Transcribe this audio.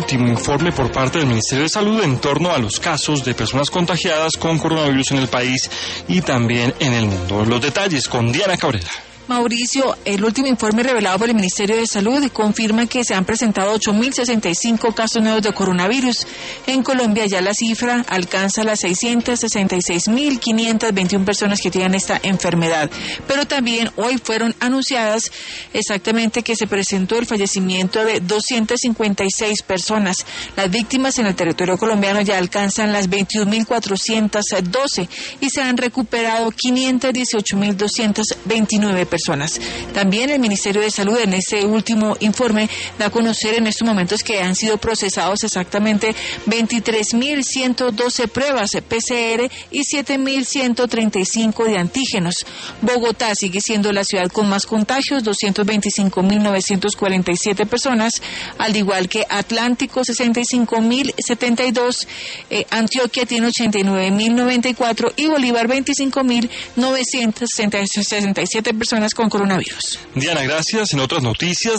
último informe por parte del Ministerio de Salud en torno a los casos de personas contagiadas con coronavirus en el país y también en el mundo. Los detalles con Diana Cabrera. Mauricio, el último informe revelado por el Ministerio de Salud confirma que se han presentado 8.065 casos nuevos de coronavirus. En Colombia ya la cifra alcanza las 666.521 personas que tienen esta enfermedad. Pero también hoy fueron anunciadas exactamente que se presentó el fallecimiento de 256 personas. Las víctimas en el territorio colombiano ya alcanzan las 21.412 y se han recuperado 518.229 personas. También el Ministerio de Salud en ese último informe da a conocer en estos momentos que han sido procesados exactamente 23.112 pruebas PCR y 7.135 de antígenos. Bogotá sigue siendo la ciudad con más contagios, 225.947 personas, al igual que Atlántico, 65.072, Antioquia tiene 89.094 y Bolívar, 25.967 personas con coronavirus. Diana, gracias. En otras noticias,